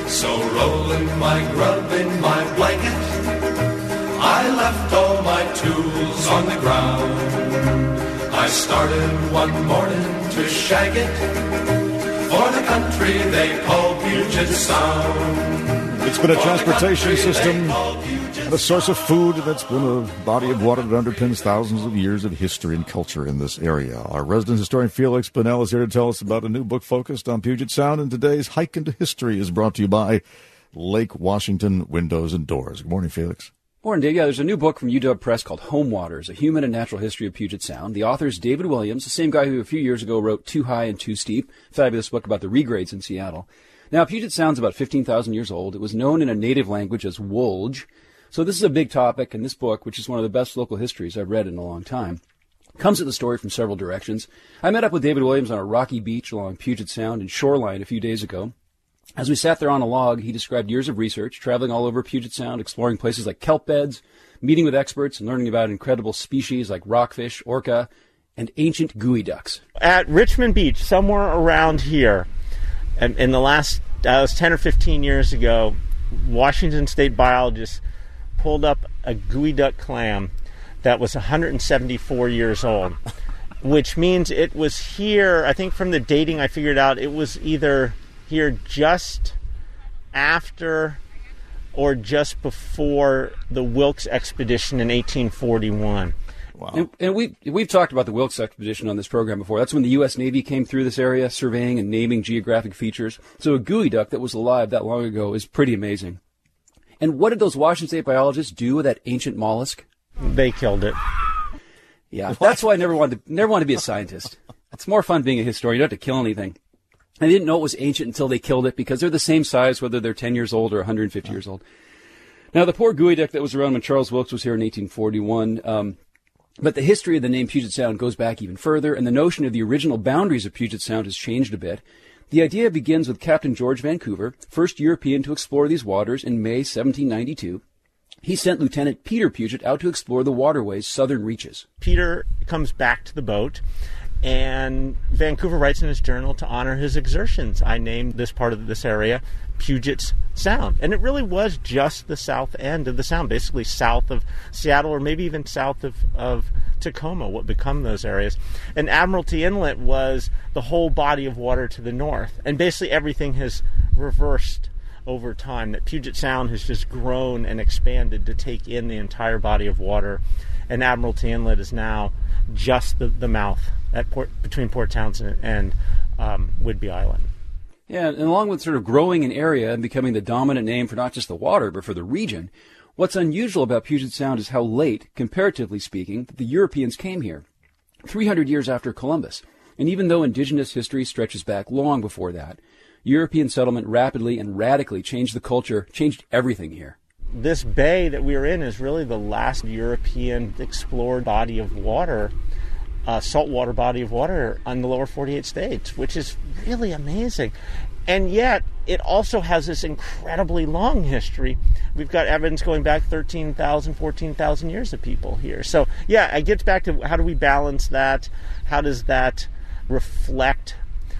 So rolling my grub in my blanket, I left all my tools on the ground. I started one morning to shag it for the country they call Puget Sound. It's been a transportation system and a source of food that's been a body of water that underpins thousands of years of history and culture in this area. Our resident historian Felix Bunnell is here to tell us about a new book focused on Puget Sound, and today's Hike into History is brought to you by Lake Washington Windows and Doors. Good morning, Felix. Morning, Dave. Yeah, there's a new book from UW Press called Home Waters, A Human and Natural History of Puget Sound. The author is David Williams, the same guy who a few years ago wrote Too High and Too Steep, fabulous book about the regrades in Seattle. Now, Puget Sound's about 15,000 years old. It was known in a native language as Wolge. So this is a big topic, and this book, which is one of the best local histories I've read in a long time, comes at the story from several directions. I met up with David Williams on a rocky beach along Puget Sound and Shoreline a few days ago. As we sat there on a log, he described years of research, traveling all over Puget Sound, exploring places like kelp beds, meeting with experts, and learning about incredible species like rockfish, orca, and ancient geoducks. At Richmond Beach, somewhere around here, in the last, that was 10 or 15 years ago, Washington State biologists pulled up a geoduck clam that was 174 years old, which means it was here, I think from the dating I figured out, it was either here just after or just before the Wilkes expedition in 1841. Wow. And we've talked about the Wilkes expedition on this program before. That's when the U.S. Navy came through this area, surveying and naming geographic features. So a geoduck that was alive that long ago is pretty amazing. And what did those Washington State biologists do with that ancient mollusk? They killed it. Yeah, that's why I never wanted to be a scientist. It's more fun being a historian. You don't have to kill anything. I didn't know it was ancient until they killed it, because they're the same size whether they're 10 years old or 150 years old. Now, the poor geoduck that was around when Charles Wilkes was here in 1841, but the history of the name Puget Sound goes back even further, and the notion of the original boundaries of Puget Sound has changed a bit. The idea begins with Captain George Vancouver, first European to explore these waters in May 1792. He sent Lieutenant Peter Puget out to explore the waterway's southern reaches. Peter comes back to the boat, and Vancouver writes in his journal to honor his exertions. I named this part of this area Puget Sound. And it really was just the south end of the sound, basically south of Seattle, or maybe even south of Tacoma, what become those areas. And Admiralty Inlet was the whole body of water to the north. And basically everything has reversed over time, that Puget Sound has just grown and expanded to take in the entire body of water. And Admiralty Inlet is now just the mouth at between Port Townsend and Whidbey Island. Yeah, and along with sort of growing in area and becoming the dominant name for not just the water, but for the region, what's unusual about Puget Sound is how late, comparatively speaking, that the Europeans came here, 300 years after Columbus. And even though indigenous history stretches back long before that, European settlement rapidly and radically changed the culture, changed everything here. This bay that we're in is really the last European explored body of water, saltwater body of water on the lower 48 states, which is really amazing. And yet, it also has this incredibly long history. We've got evidence going back 13,000, 14,000 years of people here. So, yeah, it gets back to how do we balance that? How does that reflect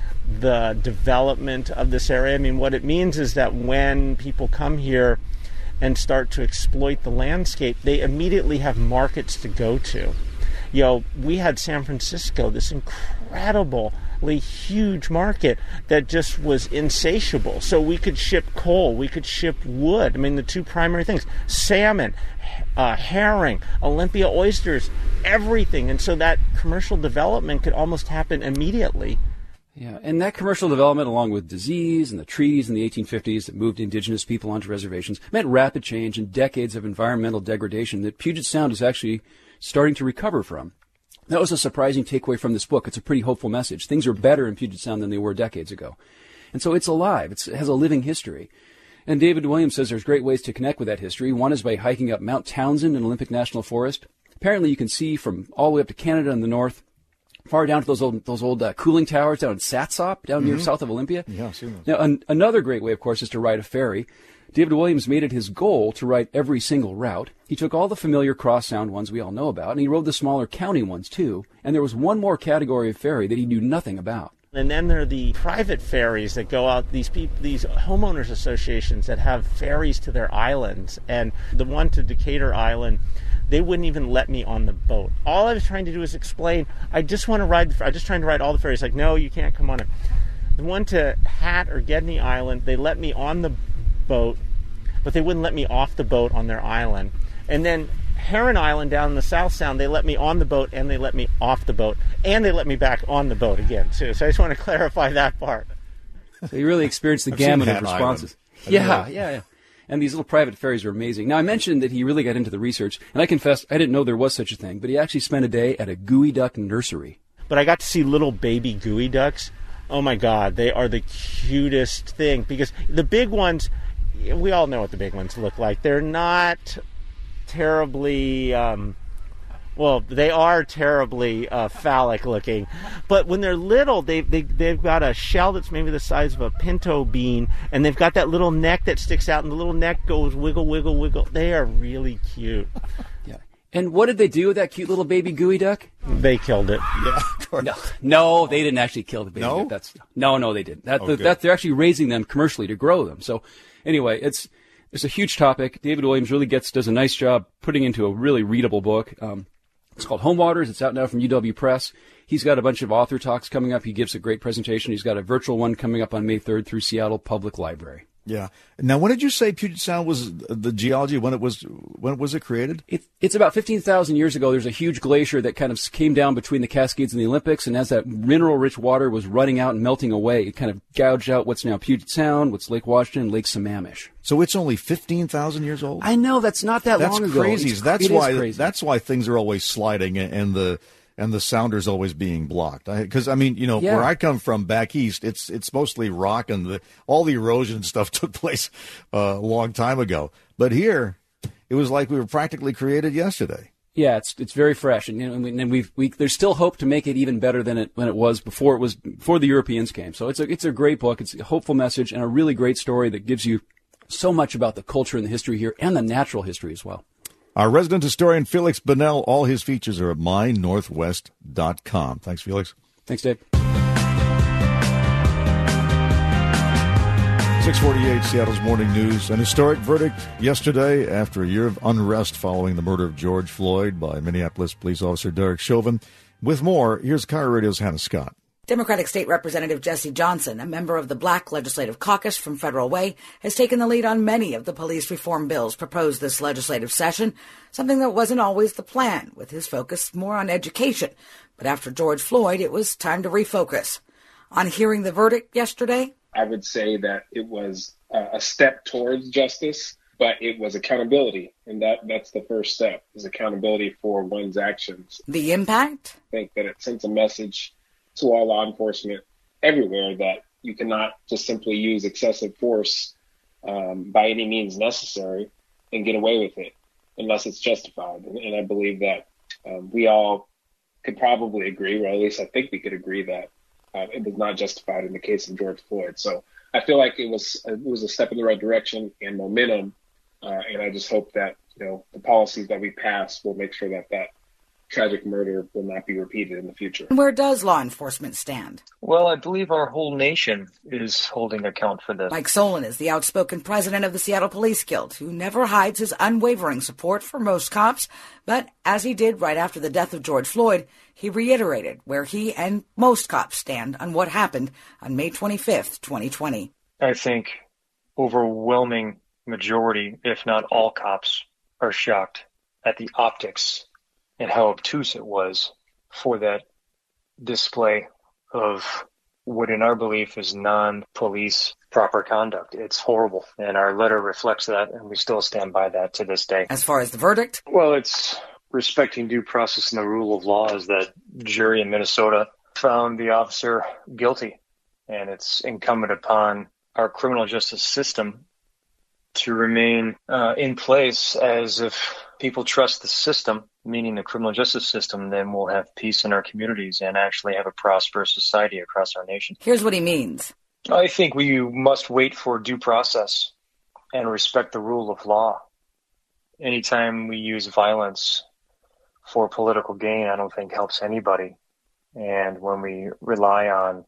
the development of this area? I mean, what it means is that when people come here and start to exploit the landscape, they immediately have markets to go to. You know, we had San Francisco, this incredibly huge market that just was insatiable. So we could ship coal, we could ship wood. I mean, the two primary things, salmon, herring, Olympia oysters, everything. And so that commercial development could almost happen immediately. Yeah, and that commercial development, along with disease and the treaties in the 1850s that moved indigenous people onto reservations, meant rapid change and decades of environmental degradation that Puget Sound is actually starting to recover from. That was a surprising takeaway from this book. It's a pretty hopeful message. Things are better in Puget Sound than they were decades ago. And so it's alive. It has a living history. And David Williams says there's great ways to connect with that history. One is by hiking up Mount Townsend in Olympic National Forest. Apparently you can see from all the way up to Canada in the north, far down to those old cooling towers down in Satsop, down near south of Olympia. Yeah, I've seen those. Now, another great way, of course, is to ride a ferry. David Williams made it his goal to ride every single route. He took all the familiar cross-sound ones we all know about, and he rode the smaller county ones, too. And there was one more category of ferry that he knew nothing about. And then there are the private ferries that go out, these homeowners associations that have ferries to their islands. And the one to Decatur Island, they wouldn't even let me on the boat. All I was trying to do is explain, I'm just trying to ride all the ferries. Like, no, you can't come on it. The one to Hat or Gedney Island, they let me on the boat, but they wouldn't let me off the boat on their island. And then Heron Island down in the South Sound, they let me on the boat and they let me off the boat. And they let me back on the boat again, too. So I just want to clarify that part. So you really experienced the gamut of responses. Yeah. And these little private ferries are amazing. Now, I mentioned that he really got into the research, and I confess I didn't know there was such a thing, but he actually spent a day at a gooey duck nursery. But I got to see little baby gooey ducks. Oh, my God, they are the cutest thing. Because the big ones, we all know what the big ones look like. They're not terribly, they are terribly phallic looking. But when they're little, they've got a shell that's maybe the size of a pinto bean, and they've got that little neck that sticks out, and the little neck goes wiggle, wiggle, wiggle. They are really cute. Yeah. And what did they do with that cute little baby gooey duck? They killed it. Yeah, of course. No, they didn't actually kill the baby duck. No, they didn't. They're actually raising them commercially to grow them. So anyway, it's a huge topic. David Williams really does a nice job putting into a really readable book. It's called Home Waters. It's out now from UW Press. He's got a bunch of author talks coming up. He gives a great presentation. He's got a virtual one coming up on May 3rd through Seattle Public Library. Yeah. Now, when did you say Puget Sound was the geology? When was it created? It's about 15,000 years ago. There's a huge glacier that kind of came down between the Cascades and the Olympics, and as that mineral-rich water was running out and melting away, it kind of gouged out what's now Puget Sound, what's Lake Washington, Lake Sammamish. So it's only 15,000 years old? I know, that's not that long ago. That's crazy. That's why things are always sliding and the sounder's always being blocked. Because, where I come from back east, it's mostly rock, and all the erosion stuff took place a long time ago. But here, it was like we were practically created yesterday. Yeah, it's very fresh, and there's still hope to make it even better than it was before the Europeans came. So it's a great book. It's a hopeful message and a really great story that gives you so much about the culture and the history here and the natural history as well. Our resident historian, Felix Bunnell, all his features are at mynorthwest.com. Thanks, Felix. Thanks, Dave. 648 Seattle's Morning News. An historic verdict yesterday after a year of unrest following the murder of George Floyd by Minneapolis police officer Derek Chauvin. With more, here's KIRO Radio's Hannah Scott. Democratic State Representative Jesse Johnson, a member of the Black Legislative Caucus from Federal Way, has taken the lead on many of the police reform bills proposed this legislative session, something that wasn't always the plan, with his focus more on education. But after George Floyd, it was time to refocus. On hearing the verdict yesterday, I would say that it was a step towards justice, but it was accountability. And that's the first step, is accountability for one's actions. The impact? I think that it sends a message to all law enforcement everywhere that you cannot just simply use excessive force by any means necessary and get away with it unless it's justified. And I believe that we all could probably agree, or at least I think we could agree that it was not justified in the case of George Floyd. So I feel like it was a step in the right direction and momentum. And I just hope that, the policies that we pass will make sure that tragic murder will not be repeated in the future. Where does law enforcement stand? Well, I believe our whole nation is holding account for this. Mike Solon is the outspoken president of the Seattle Police Guild, who never hides his unwavering support for most cops. But as he did right after the death of George Floyd, he reiterated where he and most cops stand on what happened on May 25th, 2020. I think overwhelming majority, if not all cops, are shocked at the optics and how obtuse it was for that display of what in our belief is non-police proper conduct. It's horrible, and our letter reflects that, and we still stand by that to this day. As far as the verdict? Well, it's respecting due process and the rule of law, is that jury in Minnesota found the officer guilty, and it's incumbent upon our criminal justice system to remain in place. As if people trust the system, meaning the criminal justice system, then we'll have peace in our communities and actually have a prosperous society across our nation. Here's what he means. I think we must wait for due process and respect the rule of law. Anytime we use violence for political gain, I don't think helps anybody. And when we rely on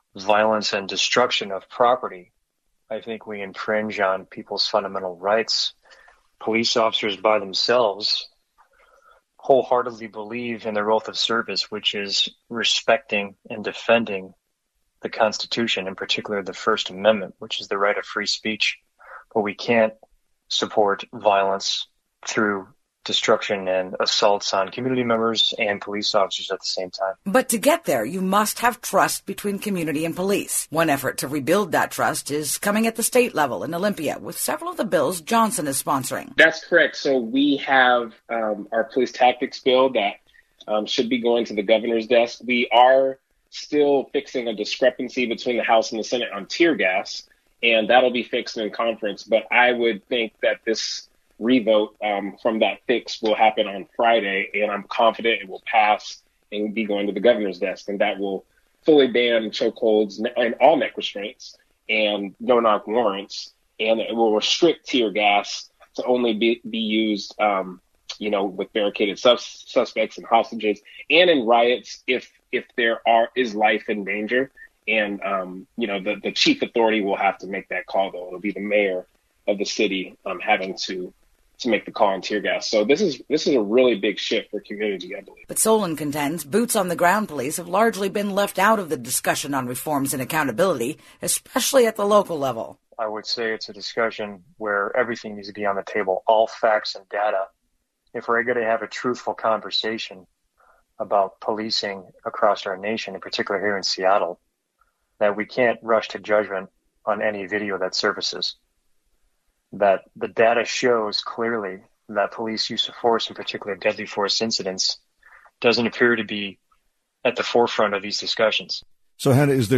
violence and destruction of property, I think we infringe on people's fundamental rights. Police officers by themselves wholeheartedly believe in their oath of service, which is respecting and defending the Constitution, in particular the First Amendment, which is the right of free speech. But we can't support violence through destruction and assaults on community members and police officers at the same time. But to get there, you must have trust between community and police. One effort to rebuild that trust is coming at the state level in Olympia with several of the bills Johnson is sponsoring. That's correct. So we have our police tactics bill that should be going to the governor's desk. We are still fixing a discrepancy between the House and the Senate on tear gas, and that'll be fixed in conference. But I would think that this revote from that fix will happen on Friday, and I'm confident it will pass and be going to the governor's desk, and that will fully ban chokeholds and all neck restraints and no-knock warrants, and it will restrict tear gas to only be used, with barricaded suspects and hostages, and in riots if there is life in danger. And the chief authority will have to make that call, though. It'll be the mayor of the city having to make the call on tear gas. So this is a really big shift for community, I believe. But Solon contends boots-on-the-ground police have largely been left out of the discussion on reforms and accountability, especially at the local level. I would say it's a discussion where everything needs to be on the table, all facts and data. If we're going to have a truthful conversation about policing across our nation, in particular here in Seattle, that we can't rush to judgment on any video that surfaces. That the data shows clearly that police use of force, in particular deadly force incidents, doesn't appear to be at the forefront of these discussions. So, Hannah, is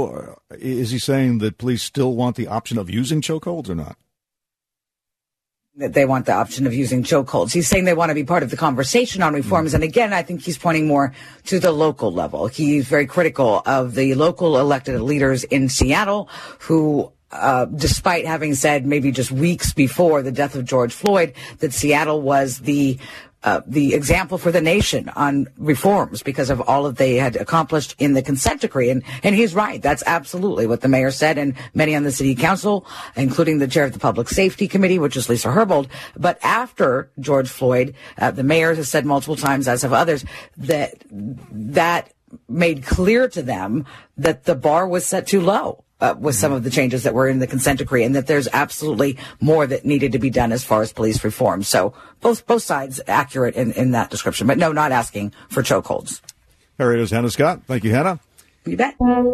he saying that police still want the option of using chokeholds or not? That they want the option of using chokeholds. He's saying they want to be part of the conversation on reforms. And again, I think he's pointing more to the local level. He's very critical of the local elected leaders in Seattle who, despite having said maybe just weeks before the death of George Floyd that Seattle was the example for the nation on reforms because of all that they had accomplished in the consent decree. And he's right. That's absolutely what the mayor said, and many on the city council, including the chair of the public safety committee, which is Lisa Herbold. But after George Floyd, the mayor has said multiple times, as have others, that made clear to them that the bar was set too low. With some of the changes that were in the consent decree, and that there's absolutely more that needed to be done as far as police reform. So both sides accurate in that description, but no, not asking for chokeholds. There it is, Hannah Scott. Thank you, Hannah. You bet.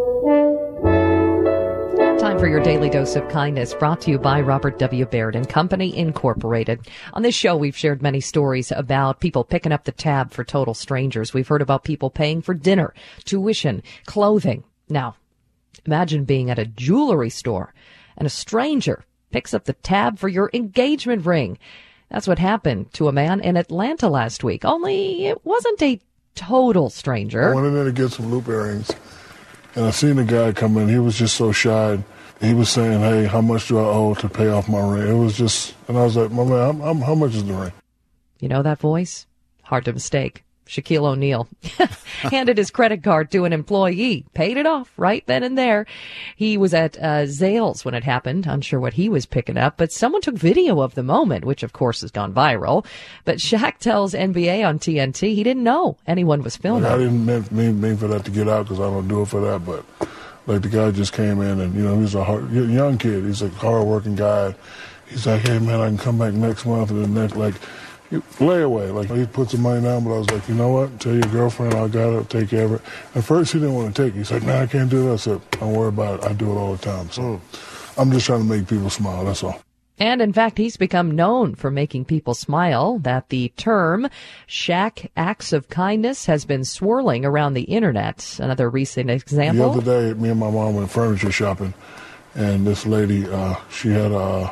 Time for your daily dose of kindness, brought to you by Robert W. Baird and Company Incorporated. On this show, we've shared many stories about people picking up the tab for total strangers. We've heard about people paying for dinner, tuition, clothing. Now, imagine being at a jewelry store and a stranger picks up the tab for your engagement ring. That's what happened to a man in Atlanta last week, only it wasn't a total stranger. I went in there to get some loop earrings, and I seen a guy come in. He was just so shy. He was saying, "Hey, how much do I owe to pay off my ring?" It was just, and I was like, "My man, how much is the ring?" You know that voice? Hard to mistake. Shaquille O'Neal handed his credit card to an employee, paid it off right then and there. He was at Zales when it happened, unsure what he was picking up, but someone took video of the moment, which of course has gone viral. But Shaq tells NBA on TNT he didn't know anyone was filming. I didn't mean for that to get out because I don't do it for that, but like the guy just came in and, he's a young kid. He's a hard-working guy. He's like, "Hey, man, I can come back next month," and the next, layaway. He put some money down, but I was like, "You know what? Tell your girlfriend I got it, take care of it." At first, he didn't want to take it. He's like, "Man, I can't do that." I said, "Don't worry about it. I do it all the time." So I'm just trying to make people smile. That's all. And in fact, he's become known for making people smile. That the term Shaq Acts of Kindness has been swirling around the internet. Another recent example. The other day, me and my mom went furniture shopping, and this lady, she had a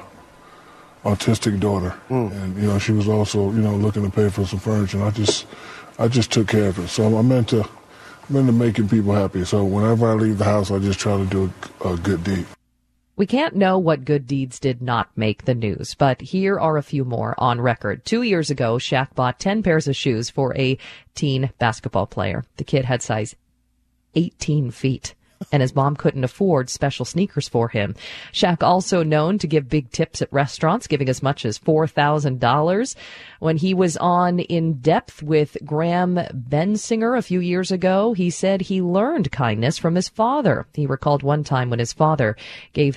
autistic daughter, and she was also looking to pay for some furniture, and I just took care of it. So I'm into making people happy. So whenever I leave the house, I just try to do a good deed. We can't know what good deeds did not make the news, but here are a few more on record. 2 years ago, Shaq bought 10 pairs of shoes for a teen basketball player. The kid had size 18 feet. and his mom couldn't afford special sneakers for him. Shaq also known to give big tips at restaurants, giving as much as $4,000. When he was on In Depth with Graham Bensinger a few years ago, he said he learned kindness from his father. He recalled one time when his father gave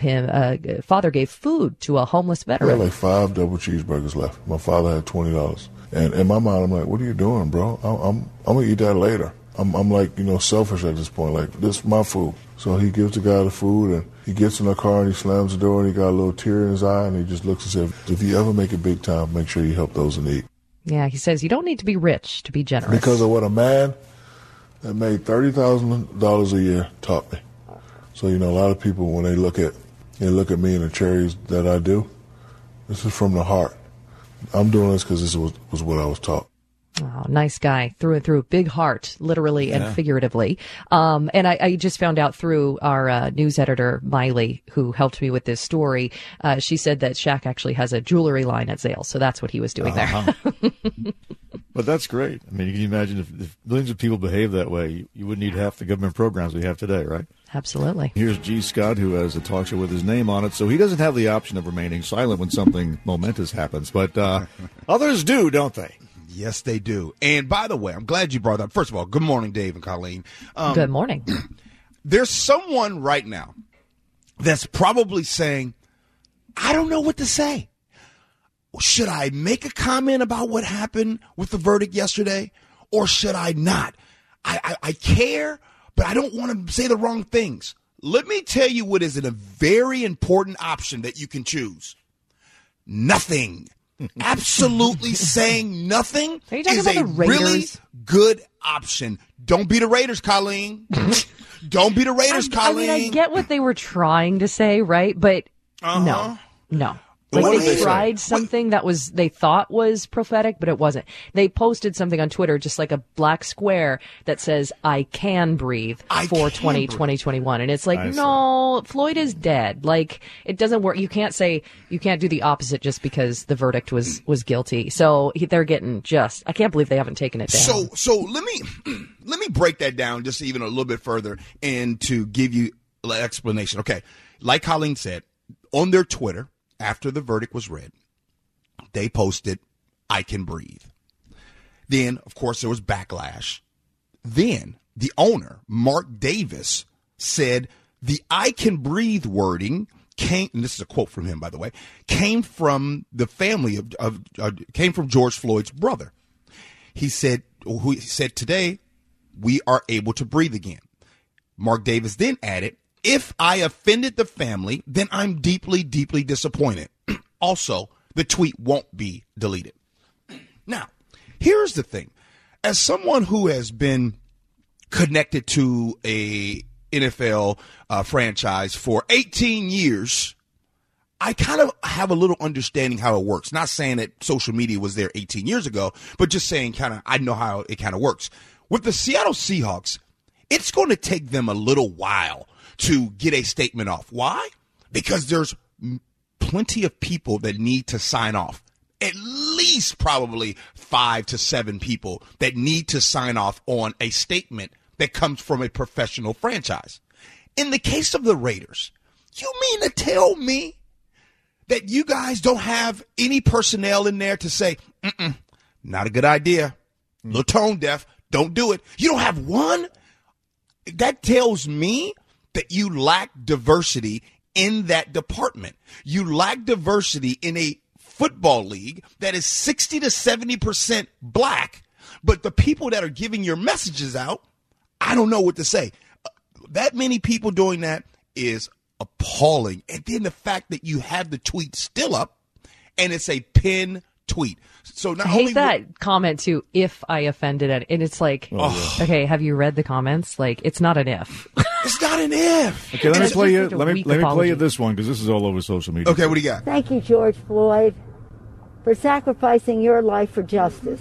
food to a homeless I veteran. had like 5 double cheeseburgers left. My father had $20. And in my mind, I'm like, what are you doing, bro? I'm going to eat that later. I'm like, selfish at this point. Like, this is my food. So he gives the guy the food, and he gets in the car, and he slams the door, and he got a little tear in his eye, and he just looks and says, if you ever make it big time, make sure you help those in need. Yeah, he says you don't need to be rich to be generous. Because of what a man that made $30,000 a year taught me. So, a lot of people, when they look at me and the charities that I do, this is from the heart. I'm doing this because this was what I was taught. Oh, nice guy through and through. Big heart, literally and figuratively. And I just found out through our news editor, Miley, who helped me with this story. She said that Shaq actually has a jewelry line at Zales. So that's what he was doing there. But that's great. I mean, can you imagine if millions of people behave that way, you wouldn't need half the government programs we have today, right? Absolutely. Here's G. Scott, who has a talk show with his name on it, so he doesn't have the option of remaining silent when something momentous happens. But others do, don't they? Yes, they do. And by the way, I'm glad you brought up. First of all, good morning, Dave and Colleen. Good morning. There's someone right now that's probably saying, I don't know what to say. Should I make a comment about what happened with the verdict yesterday, or should I not? I care, but I don't want to say the wrong things. Let me tell you what is a very important option that you can choose. Nothing. Absolutely saying nothing is a really good option. Don't be the Raiders, Colleen. Don't be the Raiders, Colleen. I get what they were trying to say, right? But no. Like they tried something that they thought was prophetic, but it wasn't. They posted something on Twitter, just like a black square that says, I can breathe for 2021. And it's like, no, Floyd is dead. Like, it doesn't work. You can't do the opposite just because the verdict was guilty. So they're getting I can't believe they haven't taken it down. So let me break that down just even a little bit further and to give you an explanation. Okay. Like Colleen said, on their Twitter, after the verdict was read, they posted, I can breathe. Then, of course, there was backlash. Then the owner, Mark Davis, said the I can breathe wording came, and this is a quote from him, by the way, came from the family came from George Floyd's brother. He said today we are able to breathe again. Mark Davis then added, if I offended the family, then I'm deeply, deeply disappointed. Also, the tweet won't be deleted. Now, here's the thing. As someone who has been connected to a NFL franchise for 18 years, I kind of have a little understanding how it works. Not saying that social media was there 18 years ago, but just saying I know how it kind of works. With the Seattle Seahawks, it's going to take them a little while to get a statement off. Why? Because there's plenty of people that need to sign off. At least probably 5 to 7 people that need to sign off on a statement that comes from a professional franchise. In the case of the Raiders, you mean to tell me that you guys don't have any personnel in there to say, not a good idea, a little tone deaf, don't do it. You don't have one? That tells me that you lack diversity in that department. You lack diversity in a football league that is 60 to 70% black, but the people that are giving your messages out, I don't know what to say. That many people doing that is appalling. And then the fact that you have the tweet still up and it's a pinned tweet. So not I hate only that comment too, if I offended it. And it's like, okay, have you read the comments? Like, it's not an if. It's not an if. Okay, let me play you this one because this is all over social media. Okay, what do you got? Thank you, George Floyd, for sacrificing your life for justice,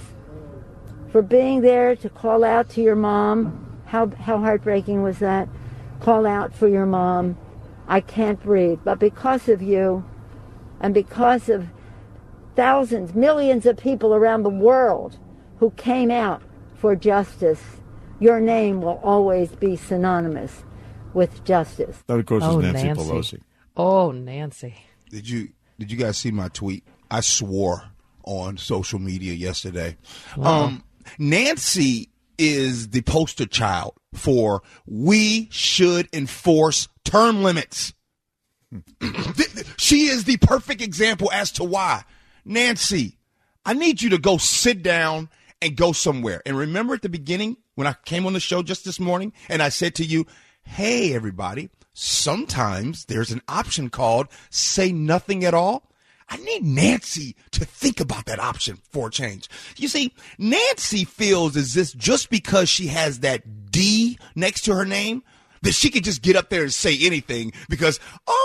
for being there to call out to your mom. How heartbreaking was that? Call out for your mom. I can't breathe. But because of you and because of thousands, millions of people around the world who came out for justice, your name will always be synonymous with justice. That, of course, is Nancy Pelosi. Oh, Nancy. Did you guys see my tweet? I swore on social media yesterday. Wow. Nancy is the poster child for we should enforce term limits. She is the perfect example as to why. Nancy, I need you to go sit down and go somewhere. And remember at the beginning when I came on the show just this morning and I said to you, hey, everybody, sometimes there's an option called say nothing at all. I need Nancy to think about that option for a change. You see, Nancy feels as if just because she has that D next to her name, that she could just get up there and say anything because,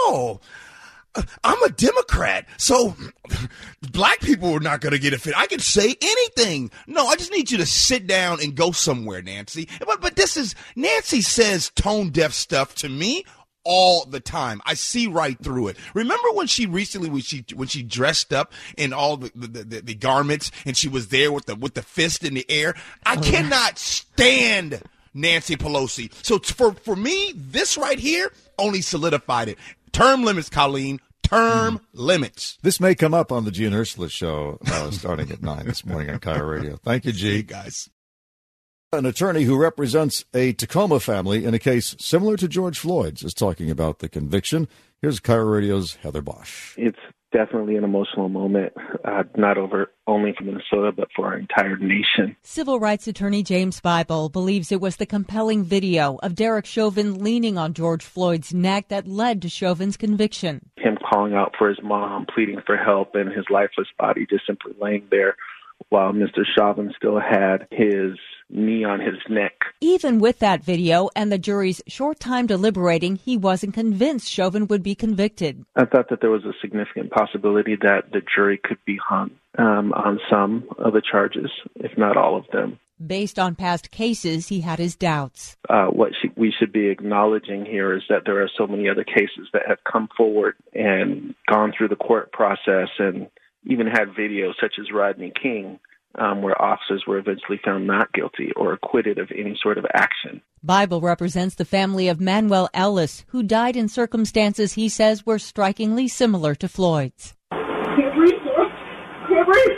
I'm a Democrat, so black people are not going to get offended. I can say anything. No, I just need you to sit down and go somewhere, Nancy. But this is, Nancy says tone-deaf stuff to me all the time. I see right through it. Remember when she recently, when she dressed up in all the garments and she was there with the fist in the air? I cannot stand Nancy Pelosi. So for me, this right here only solidified it. Term limits, Colleen. Term limits. This may come up on the G and Ursula show starting at 9 this morning on KIRO Radio. Thank you, G. Hey, guys. An attorney who represents a Tacoma family in a case similar to George Floyd's is talking about the conviction. Here's KIRO Radio's Heather Bosch. It's definitely an emotional moment, not only for Minnesota, but for our entire nation. Civil rights attorney James Bible believes it was the compelling video of Derek Chauvin leaning on George Floyd's neck that led to Chauvin's conviction. Him calling out for his mom, pleading for help, and his lifeless body just simply laying there while Mr. Chauvin still had his knee on his neck. Even with that video and the jury's short time deliberating, he wasn't convinced Chauvin would be convicted. I thought that there was a significant possibility that the jury could be hung on some of the charges, if not all of them. Based on past cases, he had his doubts. We should be acknowledging here is that there are so many other cases that have come forward and gone through the court process and even had videos such as Rodney King, where officers were eventually found not guilty or acquitted of any sort of action. Bible represents the family of Manuel Ellis, who died in circumstances he says were strikingly similar to Floyd's. Can't breathe, sir. Can't breathe.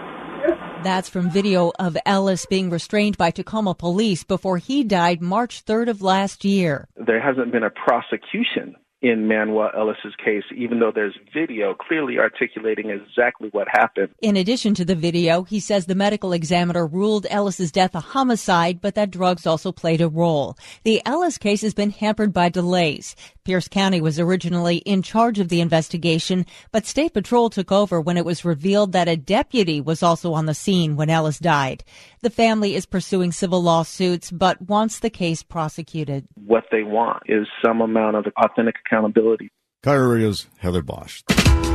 That's from video of Ellis being restrained by Tacoma police before he died March 3rd of last year. There hasn't been a prosecution in Manuel Ellis's case, even though there's video clearly articulating exactly what happened. In addition to the video, he says the medical examiner ruled Ellis's death a homicide, but that drugs also played a role. The Ellis case has been hampered by delays. Pierce County was originally in charge of the investigation, but State Patrol took over when it was revealed that a deputy was also on the scene when Ellis died. The family is pursuing civil lawsuits, but wants the case prosecuted. What they want is some amount of authentic accountability. KIRO Radio's Heather Bosch.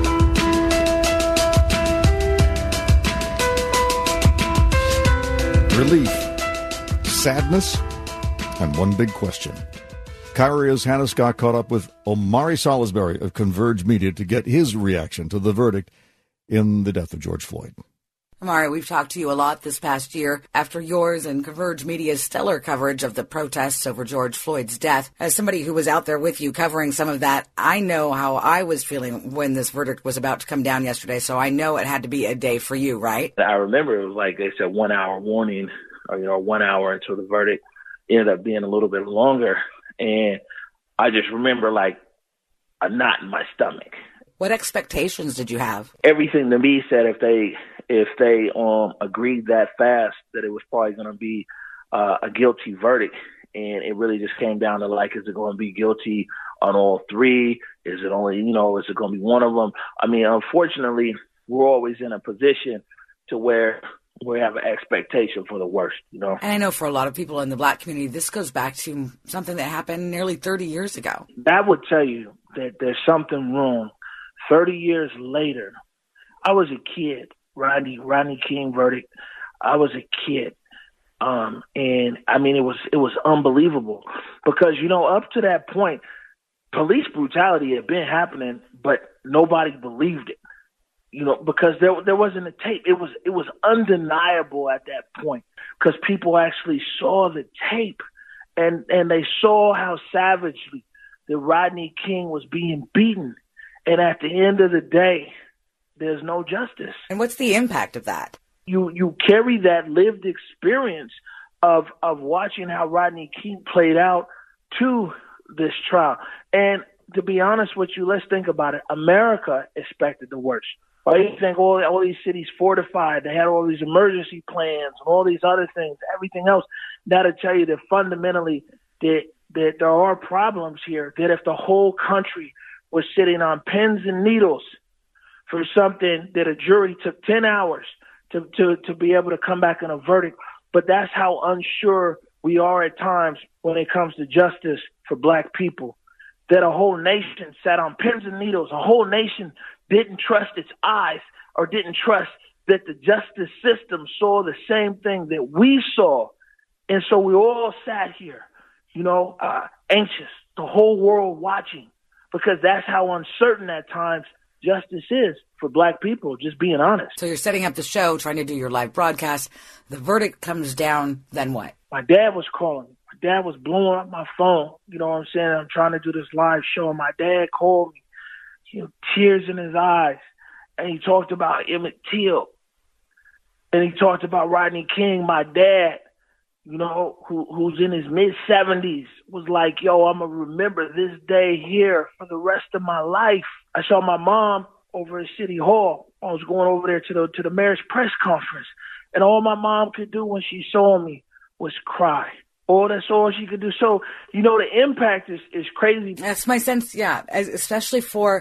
Relief, sadness, and one big question. KIRO Radio's Hannah Scott caught up with Omari Salisbury of Converge Media to get his reaction to the verdict in the death of George Floyd. Omari, we've talked to you a lot this past year after yours and Converge Media's stellar coverage of the protests over George Floyd's death. As somebody who was out there with you covering some of that, I know how I was feeling when this verdict was about to come down yesterday, so I know it had to be a day for you, right? I remember it was like they said 1 hour warning, or 1 hour until the verdict. It ended up being a little bit longer, and I just remember like a knot in my stomach. What expectations did you have? Everything to me said if they agreed that fast that it was probably going to be a guilty verdict, and it really just came down to like, is it going to be guilty on all three? Is it only, is it going to be one of them? I mean, unfortunately, we're always in a position to where we have an expectation for the worst, And I know for a lot of people in the black community, this goes back to something that happened nearly 30 years ago. That would tell you that there's something wrong. 30 years later, I was a kid. Rodney King verdict. I was a kid. And I mean, it was unbelievable because, up to that point, police brutality had been happening, but nobody believed it, because there wasn't a tape. It was undeniable at that point because people actually saw the tape and they saw how savagely that Rodney King was being beaten. And at the end of the day, there's no justice. And what's the impact of that? You carry that lived experience of watching how Rodney King played out to this trial. And to be honest with you, let's think about it. America expected the worst. Right? You think all these cities fortified, they had all these emergency plans and all these other things, everything else. That'll tell you that fundamentally that there are problems here, that if the whole country was sitting on pins and needles for something that a jury took 10 hours to be able to come back in a verdict. But that's how unsure we are at times when it comes to justice for black people, that a whole nation sat on pins and needles. A whole nation didn't trust its eyes or didn't trust that the justice system saw the same thing that we saw. And so we all sat here, anxious, the whole world watching, because that's how uncertain at times justice is for black people, just being honest. So you're setting up the show, trying to do your live broadcast. The verdict comes down, then what? My dad was calling me. My dad was blowing up my phone. You know what I'm saying? I'm trying to do this live show, and my dad called me, tears in his eyes, and he talked about Emmett Till, and he talked about Rodney King. My dad, who's in his mid-70s, was like, yo, I'm going to remember this day here for the rest of my life. I saw my mom over at City Hall. I was going over there to the mayor's press conference, and all my mom could do when she saw me was cry. That's all she could do. So, the impact is crazy. That's my sense, yeah, especially for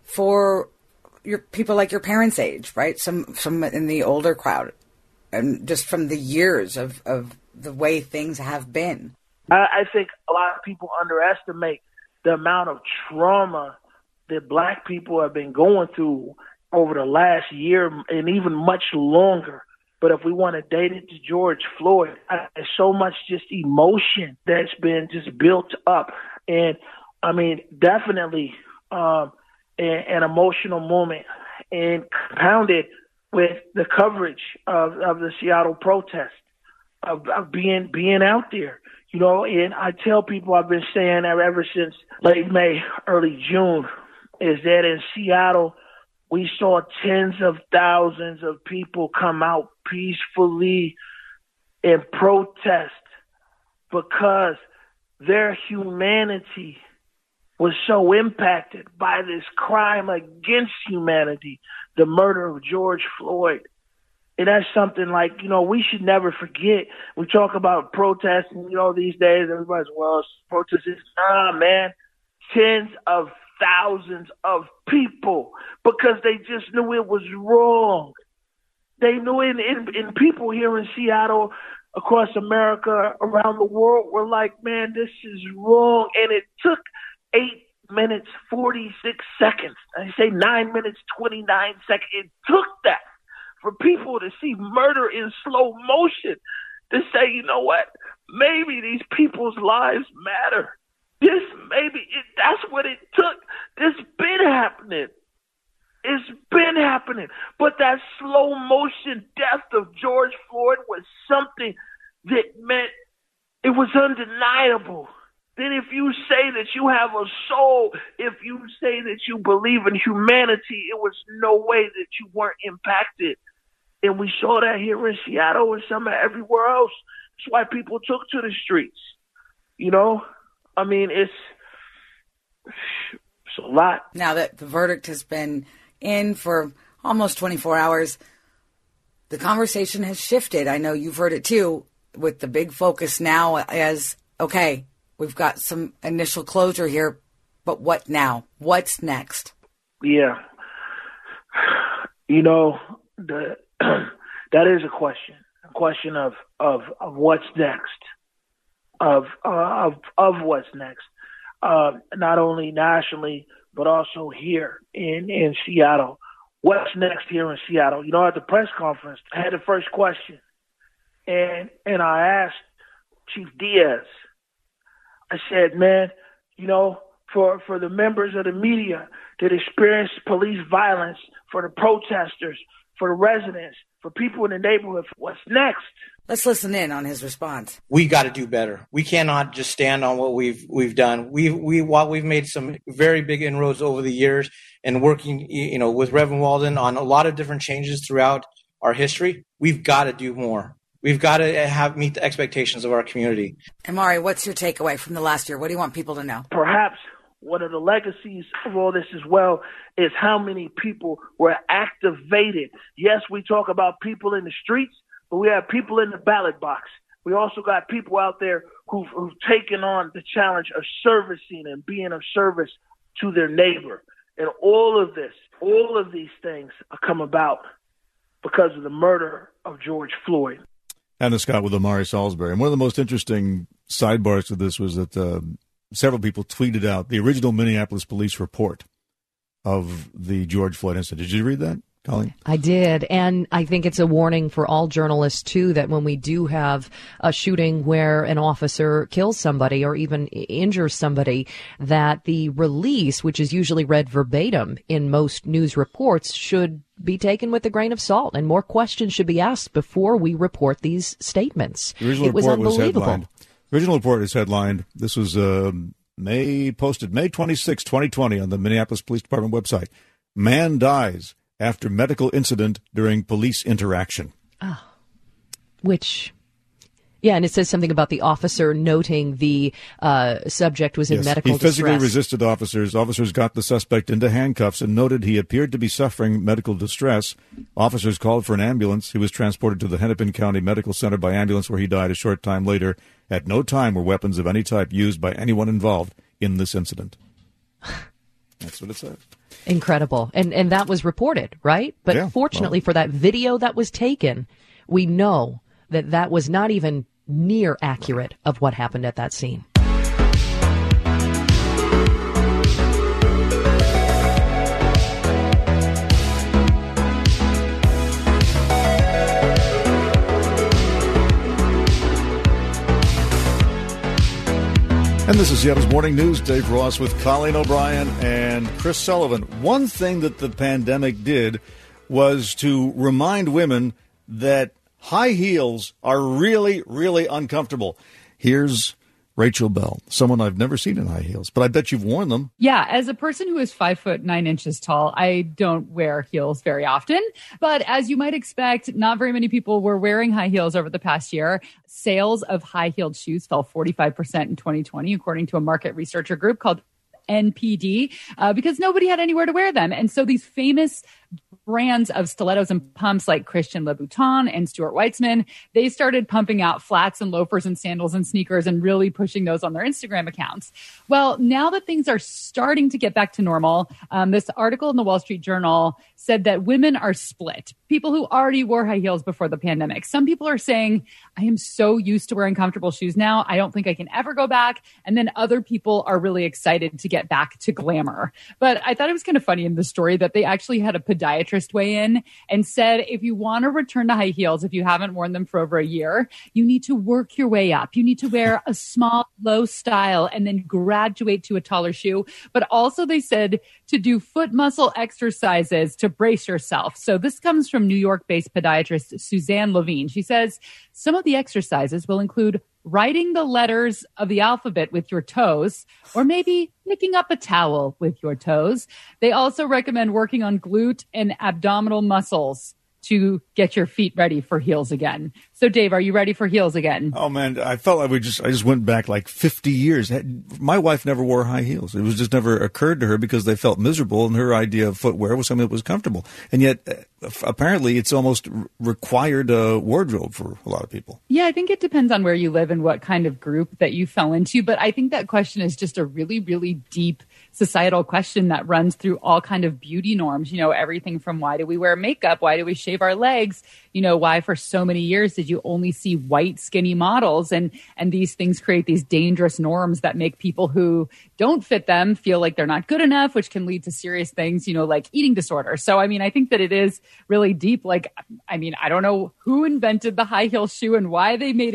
your people like your parents' age, right? Some in the older crowd, and just from the years of the way things have been. I think a lot of people underestimate the amount of trauma that black people have been going through over the last year and even much longer. But if we want to date it to George Floyd, there's so much just emotion that's been just built up. And, I mean, definitely an emotional moment, and compounded with the coverage of the Seattle protest, of being out there. And I tell people, I've been saying that ever since late May, early June, is that in Seattle, we saw tens of thousands of people come out peacefully and protest because their humanity was so impacted by this crime against humanity, the murder of George Floyd. And that's something like, we should never forget. We talk about protesting, these days, everybody's, protesting. Man, tens of thousands of people, because they just knew it was wrong. They knew it, and people here in Seattle, across America, around the world, were like, man, this is wrong. And it took 8 minutes, 46 seconds. I say 9 minutes, 29 seconds. It took that for people to see murder in slow motion, to say, you know what, maybe these people's lives matter. That's what it took. It's been happening. It's been happening. But that slow motion death of George Floyd was something that meant it was undeniable. That if you say that you have a soul, if you say that you believe in humanity, it was no way that you weren't impacted. And we saw that here in Seattle and some everywhere else. That's why people took to the streets. I mean, it's a lot. Now that the verdict has been in for almost 24 hours, the conversation has shifted. I know you've heard it too, with the big focus now as, okay, we've got some initial closure here, but what now? What's next? Yeah. That is a question of what's next. Of what's next, not only nationally but also here in Seattle. What's next here in Seattle? At the press conference, I had the first question, and I asked Chief Diaz. I said, man, for the members of the media that experienced police violence, for the protesters, for the residents, for people in the neighborhood. What's next? Let's listen in on his response. We got to do better. We cannot just stand on what we've done. While we've made some very big inroads over the years and working, with Reverend Walden on a lot of different changes throughout our history, we've got to do more. We've got to meet the expectations of our community. And Mari, what's your takeaway from the last year? What do you want people to know? Perhaps one of the legacies of all this as well is how many people were activated. Yes, we talk about people in the streets, but we have people in the ballot box. We also got people out there who've taken on the challenge of servicing and being of service to their neighbor. And all of these things come about because of the murder of George Floyd. Anna Scott with Amari Salisbury. And one of the most interesting sidebars to this was that several people tweeted out the original Minneapolis police report of the George Floyd incident. Did you read that, Colleen? I did. And I think it's a warning for all journalists, too, that when we do have a shooting where an officer kills somebody or even injures somebody, that the release, which is usually read verbatim in most news reports, should be taken with a grain of salt, and more questions should be asked before we report these statements. The it was unbelievable. The original report is headlined. This was posted May 26, 2020 on the Minneapolis Police Department website. Man dies after medical incident during police interaction. Yeah, and it says something about the officer noting the subject was in medical distress. He physically resisted officers. Officers got the suspect into handcuffs and noted he appeared to be suffering medical distress. Officers called for an ambulance. He was transported to the Hennepin County Medical Center by ambulance, where he died a short time later. At no time were weapons of any type used by anyone involved in this incident. That's what it says. Incredible. And that was reported, right? But fortunately for that video that was taken, we know that was not even near accurate of what happened at that scene. And this is Seattle's Morning News. Dave Ross with Colleen O'Brien and Chris Sullivan. One thing that the pandemic did was to remind women that high heels are really, really uncomfortable. Here's Rachel Bell, someone I've never seen in high heels, but I bet you've worn them. Yeah, as a person who is 5'9" tall, I don't wear heels very often. But as you might expect, not very many people were wearing high heels over the past year. Sales of high-heeled shoes fell 45% in 2020, according to a market researcher group called NPD, because nobody had anywhere to wear them. And so these famous brands of stilettos and pumps like Christian Louboutin and Stuart Weitzman, they started pumping out flats and loafers and sandals and sneakers and really pushing those on their Instagram accounts. Well, now that things are starting to get back to normal, this article in the Wall Street Journal said that women are split. People who already wore high heels before the pandemic. Some people are saying, I am so used to wearing comfortable shoes now, I don't think I can ever go back. And then other people are really excited to get back to glamour. But I thought it was kind of funny in the story that they actually had a podiatrist weigh in and said, if you want to return to high heels, if you haven't worn them for over a year, you need to work your way up. You need to wear a small, low style and then graduate to a taller shoe. But also they said to do foot muscle exercises to brace yourself. So this comes from New York-based podiatrist Suzanne Levine. She says some of the exercises will include writing the letters of the alphabet with your toes, or maybe picking up a towel with your toes. They also recommend working on glute and abdominal muscles to get your feet ready for heels again. So, Dave, are you ready for heels again? Oh, man, I felt like I just went back like 50 years. My wife never wore high heels. It was just never occurred to her because they felt miserable, and her idea of footwear was something that was comfortable. And yet, apparently, it's almost required wardrobe for a lot of people. Yeah, I think it depends on where you live and what kind of group that you fell into. But I think that question is just a really, really deep societal question that runs through all kind of beauty norms. You know, everything from why do we wear makeup? Why do we shave our legs? You know, why for so many years did you only see white, skinny models? And these things create these dangerous norms that make people who don't fit them feel like they're not good enough, which can lead to serious things, you know, like eating disorders. So, I mean, I think that it is really deep. Like, I mean, I don't know who invented the high heel shoe and why they made it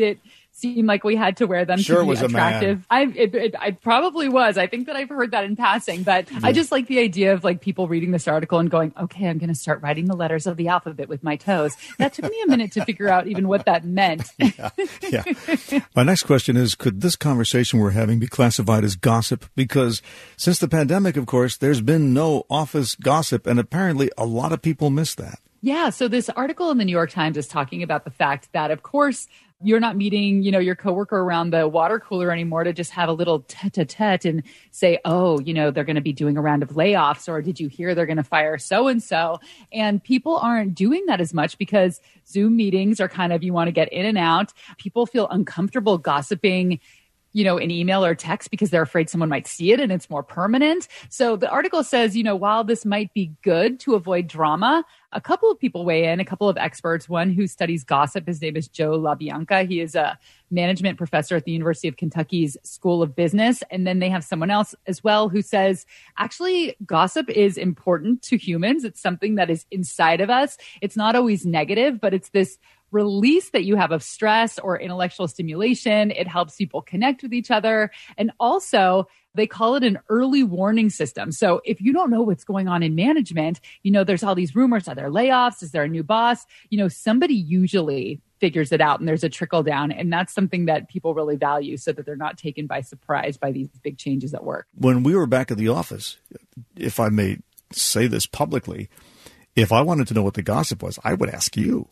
seem like we had to wear them Sure to be was attractive. I probably was. I think that I've heard that in passing, but I just like the idea of like people reading this article and going, okay, I'm going to start writing the letters of the alphabet with my toes. That took me a minute to figure out even what that meant. Yeah. My next question is, could this conversation we're having be classified as gossip? Because since the pandemic, of course, there's been no office gossip, and apparently a lot of people miss that. Yeah. So this article in the New York Times is talking about the fact that, of course, you're not meeting, your coworker around the water cooler anymore to just have a little tete-a-tete and say, oh, they're going to be doing a round of layoffs, or did you hear they're going to fire so-and-so? And people aren't doing that as much because Zoom meetings are kind of, you want to get in and out. People feel uncomfortable gossiping, an email or text because they're afraid someone might see it and it's more permanent. So the article says, while this might be good to avoid drama, a couple of people weigh in, a couple of experts, one who studies gossip. His name is Joe LaBianca. He is a management professor at the University of Kentucky's School of Business. And then they have someone else as well who says, actually, gossip is important to humans. It's something that is inside of us. It's not always negative, but it's this release that you have of stress or intellectual stimulation. It helps people connect with each other. And also, they call it an early warning system. So if you don't know what's going on in management, there's all these rumors. Are there layoffs? Is there a new boss? Somebody usually figures it out and there's a trickle down. And that's something that people really value so that they're not taken by surprise by these big changes at work. When we were back at the office, if I may say this publicly, if I wanted to know what the gossip was, I would ask you.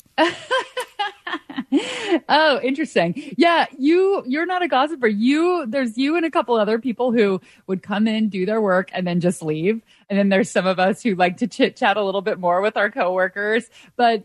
Oh, interesting. Yeah, you're not a gossiper. There's you and a couple other people who would come in, do their work, and then just leave. And then there's some of us who like to chit chat a little bit more with our coworkers. But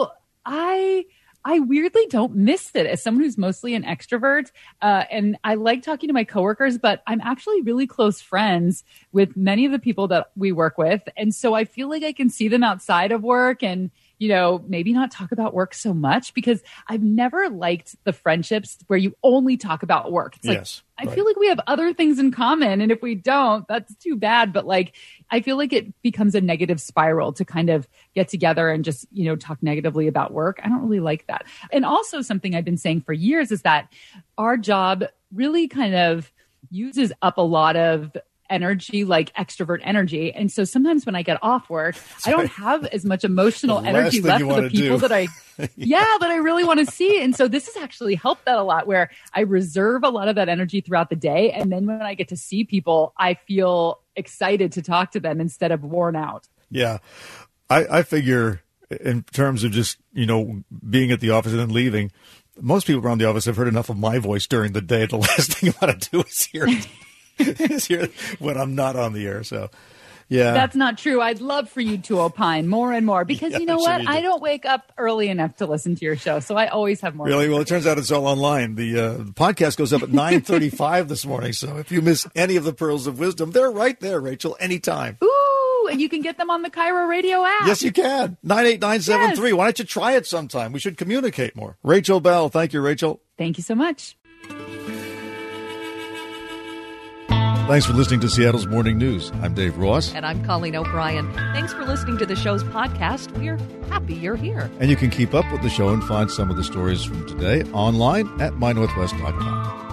I weirdly don't miss it as someone who's mostly an extrovert. And I like talking to my coworkers, but I'm actually really close friends with many of the people that we work with. And so I feel like I can see them outside of work and, maybe not talk about work so much, because I've never liked the friendships where you only talk about work. It's yes, I feel like we have other things in common. And if we don't, that's too bad. But I feel like it becomes a negative spiral to kind of get together and just, talk negatively about work. I don't really like that. And also something I've been saying for years is that our job really kind of uses up a lot of energy, like extrovert energy. And so sometimes when I get off work, I don't have as much emotional energy left for the people that I that I really want to see. And so this has actually helped that a lot, where I reserve a lot of that energy throughout the day. And then when I get to see people, I feel excited to talk to them instead of worn out. Yeah. I figure in terms of just, being at the office and then leaving, most people around the office have heard enough of my voice during the day. The last thing I want to do is hear it. When I'm not on the air. So, yeah. That's not true. I'd love for you to opine more and more because you know what? I don't wake up early enough to listen to your show. So I always have more. Really? Well, it turns out it's all online. The podcast goes up at 9:35 this morning. So if you miss any of the pearls of wisdom, they're right there, Rachel, anytime. Ooh, and you can get them on the Cairo Radio app. Yes, you can. 98973. Yes. Why don't you try it sometime? We should communicate more. Rachel Bell. Thank you, Rachel. Thank you so much. Thanks for listening to Seattle's Morning News. I'm Dave Ross. And I'm Colleen O'Brien. Thanks for listening to the show's podcast. We're happy you're here. And you can keep up with the show and find some of the stories from today online at mynorthwest.com.